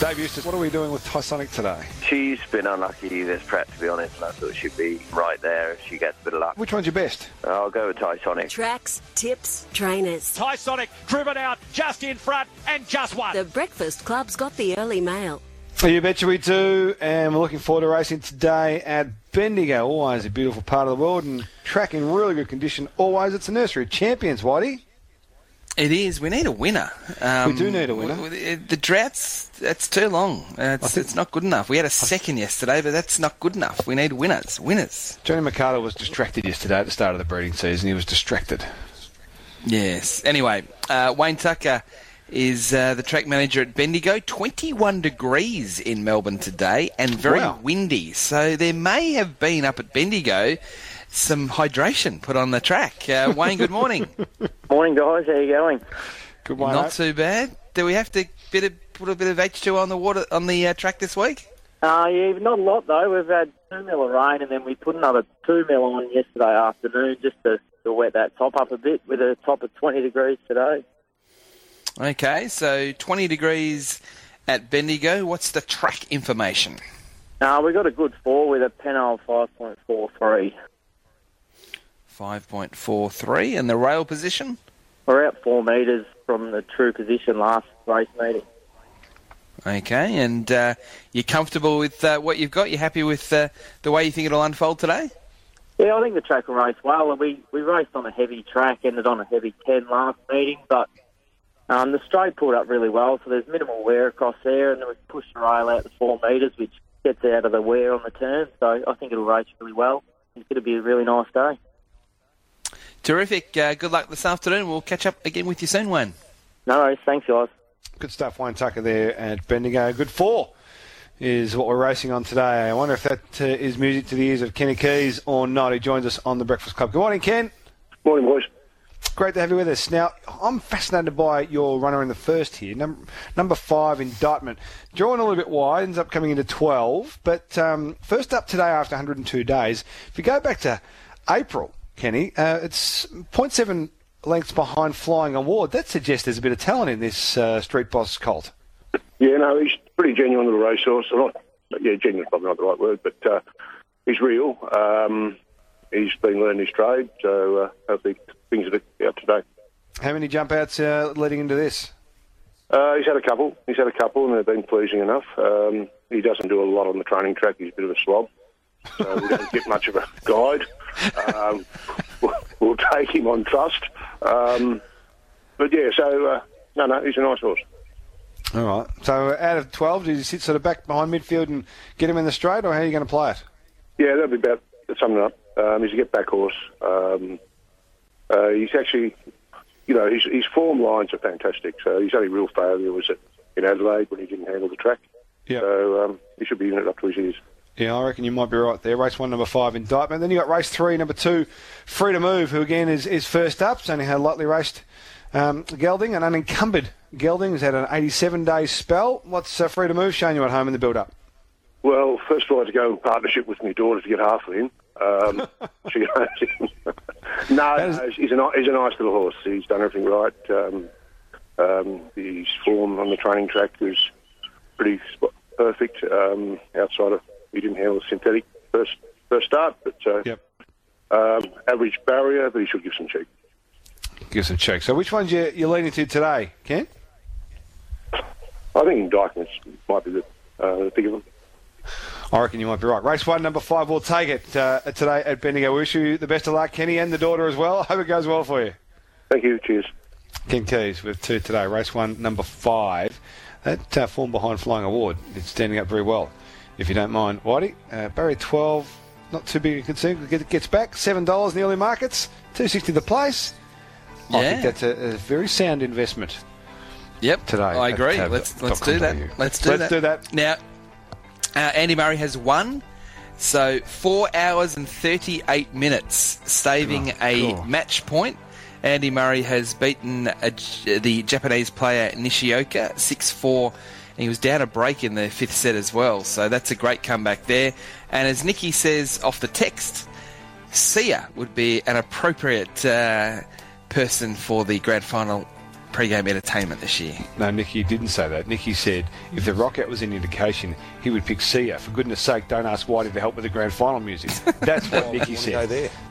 Dave Eustace, what are we doing with Tysonic today? She's been unlucky this prep, to be honest, and I thought she'd be right there if she gets a bit of luck. Which one's your best? I'll go with Tysonic. Tracks, tips, trainers. Tysonic driven out, just in front, and just won. The Breakfast Club's got the early mail. You betcha we do, and we're looking forward to racing today at Bendigo. Always a beautiful part of the world and track in really good condition. Always, it's a nursery of champions, Whitey. It is. We need a winner. We do need a winner. The drought's too long. It's not good enough. We had a second yesterday, but that's not good enough. We need winners. Johnny McCarter was distracted yesterday at the start of the breeding season. He was distracted. Yes. Anyway, Wayne Tucker is the track manager at Bendigo. 21 degrees in Melbourne today and very windy. So there may have been up at Bendigo some hydration put on the track. Wayne, good morning. Morning, guys. How you going? Good one. Not too bad. Do we have to put a bit of H2 on the water on the track this week? Yeah, not a lot though. We've had 2 mil of rain, and then we put another 2 mil on yesterday afternoon just to wet that top up a bit, with a top of 20 degrees today. Okay, so 20 degrees at Bendigo. What's the track information? We got a good 4 with a Penal 5.43. 5.43, and the rail position? We're out 4 metres from the true position last race meeting. Okay, and you're comfortable with what you've got? You're happy with the way you think it'll unfold today? Yeah, I think the track will race well. We raced on a heavy track, ended on a heavy 10 last meeting, but the straight pulled up really well, so there's minimal wear across there, and then we pushed the rail out to 4 metres, which gets out of the wear on the turn, so I think it'll race really well. It's going to be a really nice day. Terrific. Good luck this afternoon. We'll catch up again with you soon, Wayne. No worries. Thanks, guys. Good stuff, Wayne Tucker there at Bendigo. Good 4 is what we're racing on today. I wonder if that is music to the ears of Kenny Keys or not. He joins us on the Breakfast Club. Good morning, Ken. Morning, boys. Great to have you with us. Now, I'm fascinated by your runner in the first here, number 5, Indictment. Drawing a little bit wide, ends up coming into 12. But first up today after 102 days, if you go back to April, Kenny, it's 0.7 lengths behind Flying Award. That suggests there's a bit of talent in this Street Boss colt. Yeah, no, he's a pretty genuine little racehorse. Genuine is probably not the right word, but he's real. He's been learning his trade, so hopefully things are out today. How many jump outs leading into this? He's had a couple, and they've been pleasing enough. He doesn't do a lot on the training track. He's a bit of a slob, so we don't get much of a guide. We'll take him on trust. But yeah, so no, he's a nice horse. All right. So out of 12, do you sit sort of back behind midfield and get him in the straight, or how are you going to play it? Yeah, that'll be about summing it up. He's a get-back horse. He's actually, his form lines are fantastic. So his only real failure was in Adelaide when he didn't handle the track. Yeah. So he should be in it up to his ears. Yeah, I reckon you might be right there. Race 1, number 5, Indictment. Then you got race 3, number 2, Free to Move, who again is first up. It's only had lightly raced gelding, an unencumbered gelding. Has had an 87-day spell. What's Free to Move showing you at home in the build-up? Well, first of all, I had to go in partnership with my daughter to get half of him. He's a nice little horse. He's done everything right. His form on the training track was pretty perfect. Outside of he didn't handle the synthetic first start, but average barrier, but he should give some cheek. Give some cheek. So which ones you're leaning to today, Ken? I think Indictments might be the big of them. I reckon you might be right. Race 1, number 5, we'll take it today at Bendigo. We wish you the best of luck, Kenny, and the daughter as well. I hope it goes well for you. Thank you. Cheers. Ken Keys with 2 today. Race 1, number 5. That form behind Flying Award, it's standing up very well, if you don't mind. Whitey, barrier 12, not too big a concern. Gets back, $7 in the early markets, $2.60 the place. Yeah. I think that's a very sound investment. Yep, today. I agree. Let's do that. Let's do that. Now, Andy Murray has won, so 4 hours and 38 minutes, saving a match point. Andy Murray has beaten the Japanese player Nishioka 6-4, and he was down a break in the 5th set as well, so that's a great comeback there. And as Nikki says off the text, Sia would be an appropriate person for the grand final pre-game entertainment this year. No, Nicky didn't say that. Nicky said if the Rockout was an indication, he would pick Sia. For goodness sake, don't ask Whitey to help with the grand final music. That's what Nicky said. There.